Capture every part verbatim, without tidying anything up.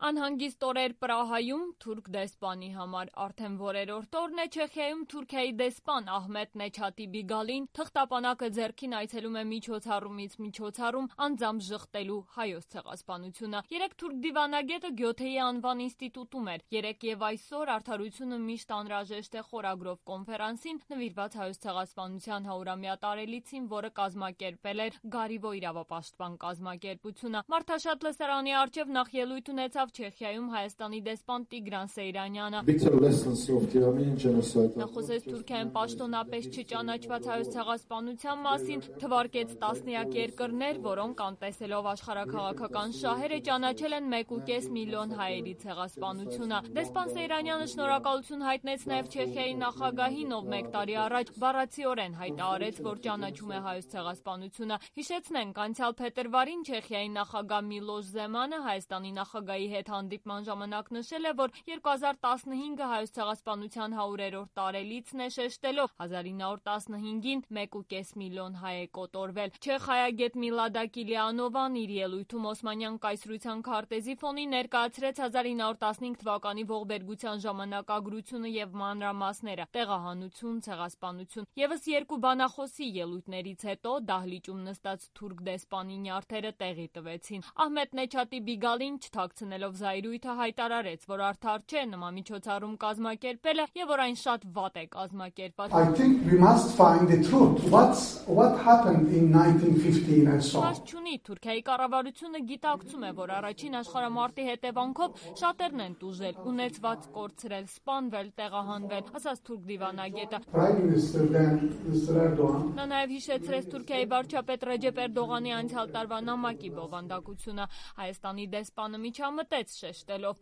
Անհանգիստ օրեր Պրահայում թուրք դեսպանի համար արդեն որերորդ օրն է Չեխիայում Թուրքիայի դեսպան Ահմեդ Նեչատի Բիգալին թղթապանակը ձեռքին այցելում է միջոցառումից միջոցառում անձամբ ժխտելու հայոց ցեղասպանությունը։ Երեկ թուրք դիվանագետը Գյոթեի անվան ինստիտուտում էր։ Երեկ եւ այսօր Արդարությունը միշտ անհրաժեշտ է խորագրով կոնֆերանսին նվիրված հայոց ցեղասպանության հարյուրամյա տարելիցին, որը կազմակերպել էր Գարիվո իրավապաշտպան կազմակերպությունը։ Մարդաշատ լսարանի առջև նախ ելույթ ունեցավ Չեխիայում Հայաստանի դեսպան Տիգրան Սեյրանյանը։ Նա խոսեց Թուրքիայում պաշտոնապես չճանաչված հայոց ցեղասպանության մասին, թվարկեց տասնյակ երկրներ, որոնք անտեսելով աշխարհաքաղաքական շահերը ճանաչել են մեկ ու կես միլիոն հայերի ցեղասպանությունը։ Դեսպան Սեյրանյանը շնորհակալություն հայտնեց նաև Չեխիայի նախագահին, ով մեկ տարի առաջ բառացիորեն հայտարարեց, որ ճանաչում է հայոց ցեղասպանությունը։ Հիշեցնենք, անցյալ փետրվարին Չեխիայի նախագահ Միլոշ Զեմանը Հայաստանի նախագահի հետ հանդիպման ժամանակ նշել է, որ երկու հազար տասնհինգը հայոց ցեղասպանության հարյուրերորդ տարելիցն է, շեշտելով հազար ինը հարյուր տասնհինգին մեկ ու կես միլիոն հայ է կոտորվել։ Չեխ հայագետ Միլադա Կիլիանովան իր ելույթում Օսմանյան կայսրության քարտեզի ֆոնին ներկայացրեց հազար ինը հարյուր տասնհինգ թվականի ողբերգության ժամանակագրությունը եւ մանրամասները՝ տեղահանություն, ցեղասպանություն։ Եվս երկու բանախոսի ելույթներից հետո դահլիճում նստած թուրք դեսպանի նյարդերը տեղի տվեցին։ Ահմեդ Նեչատի Բիգալին չթաքցնելով զայրույթը հայտարարեց, որ արդար չէ նման միջոցառում կազմակերպելը եւ որ այն շատ վատ է կազմակերպված։ I think we must find the truth. What's what happened in nineteen fifteen and so on. Չունի Թուրքիայի կառավարությունը գիտակցում է, որ առաջին աշխարհամարտի հետևանքով շատերն են տուժել, ունեցված կորցրել, սպանվել, տեղահանվել, ասաց թուրք դիվանագետը։ Prime Minister then Mister Erdogan. Նա նաև հիշեցրեց Թուրքիայի վարչապետ Ռեջեփ Էրդողանի անցյալ տարվա նամակի բովանդակությունը։ Հայաստանի դեսպանը միջամտեց շեշտելով.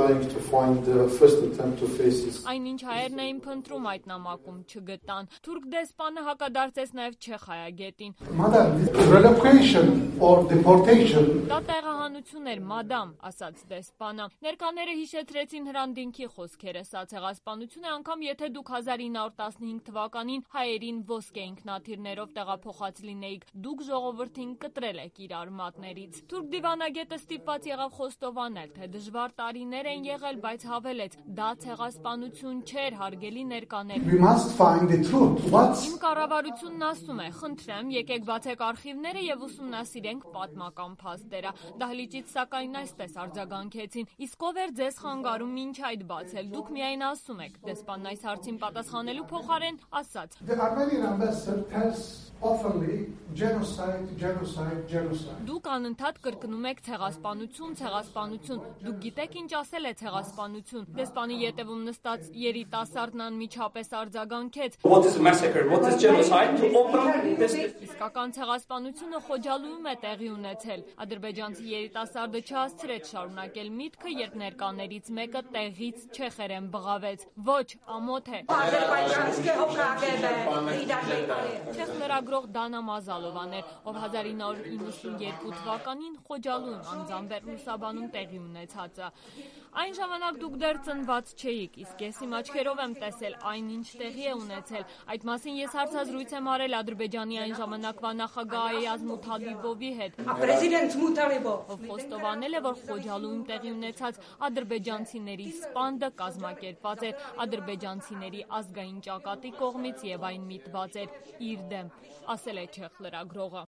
Այնինչ հայերն էին փնտրում այդ նամակում չգտան։ Թուրք դեսպանը հակադարձեց նաև չեխ հայագետին։ Relocation or deportation. Դա տեղահանություն էր, մադամ, ասաց դեսպանը։ Ներկաները հիշեցրեցին Հրանդինքի խոսքերը, սա ցեղասպանություն է, անգամ եթե դուք հազար ինը հարյուր տասնհինգ թվականին հայերին ոսկե ինքնաթիռներով տեղափոխած լինեիք, դուք ժողովրդին կտրել եք իր արմատներից։ Թուրք դիվանագետը ստիպված եղավ խոստովանել, թե դժվար տարիներ են եղել, բայց հավելեց, դա ցեղասպանություն չէր, հարգելի ներկաներ։ We must find the truth. What's Իմ կառավարությունն ասում է, խնդրեմ, եկեք բացեք արխիվները եւ ուսումնասիրենք պատմական փաստերը։ Դահլիճից սակայն այսպես արձագանքեցին. Իսկ ով էր ձեզ խանգարում մինչ այդ բացել։ Դուք միայն ասում եք։ Դեսպանն այս հարցին պատասխանելու փոխարեն ասաց. The Armenian ambassador tells oftenly genocide, genocide, genocide. Դուք անընդհատ կրկնում եք ցեղասպանություն, ցեղասպանություն։ Դուք գիտեք ինչ ասել է ցեղասպանություն։ Դեսպանի ետևում նստած երիտասարդն անմիջապես արձագանքեց. What is a massacre? What is genocide? To open this Իսկական ցեղասպանությունը Խոջալույում է տեղի ունեցել։ Ադրբեջանցի երիտասարդը չհասցրեց շարունակել միտքը, երբ ներկաներից մեկը տեղից չեխերեն բղավեց. Ոչ, ամոթ է։ Չեխ լրագրող Դանա Մազալովան էր, ով հազար ինը հարյուր իննսունյոթ թվականին Խոջալույում անձամբ էր լուսաբանում տեղի ունեցածը։ Այն ժամանակ դուք դեռ ծնված չէիք, իսկ ես իմ աչքերով եմ տեսել այն, ինչ տեղի է ունեցել։ Այդ մասին ես հարցազրույց եմ արել Ադրբեջանի այն ժամանակվա նախագահ Այազ Մութալիբովի հետ։ President Mutalibov Ով խոստովանել է, որ Խոջալույում տեղի ունեցած ադրբեջանցիների սպանդը կազմակերպված էր ադրբեջանցիների ազգային ճակատի կողմից եւ այն միտված էր իր դեմ, ասել է չեխ լրագրողը։